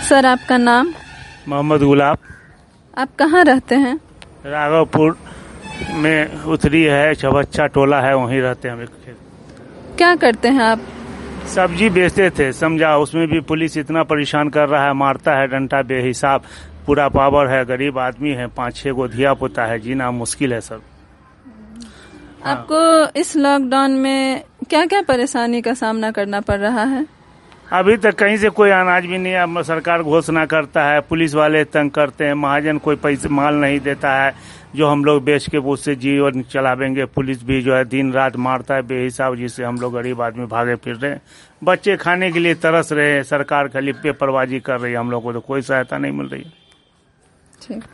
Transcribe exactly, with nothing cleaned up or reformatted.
Sir, आपका नाम? मोहम्मद गुलाब। आप कहाँ रहते हैं? राघवपुर में उतरी है, चबच्चा टोला है, वहीं रहते हैं हम। क्या करते हैं आप? सब्जी बेचते थे, समझा। उसमें भी पुलिस इतना परेशान कर रहा है, मारता है, डंडा बेहिसाब, पूरा पावर है। गरीब आदमी है, पाँच छः गो धिया पुता है, जीना मुश्किल है सर। आपको इस लॉकडाउन में क्या क्या परेशानी का सामना करना पड़ रहा है? अभी तक कहीं से कोई अनाज भी नहीं है। सरकार घोषणा करता है, पुलिस वाले तंग करते हैं, महाजन कोई पैसे माल नहीं देता है जो हम लोग बेच के उससे जीवन चलावेंगे। पुलिस भी जो है दिन रात मारता है बेहिसाब, जिससे हम लोग गरीब आदमी भागे फिर रहे हैं। बच्चे खाने के लिए तरस रहे हैं, सरकार खाली पेपरबाजी कर रही है, हम लोग को तो कोई सहायता नहीं मिल रही है। ठीक।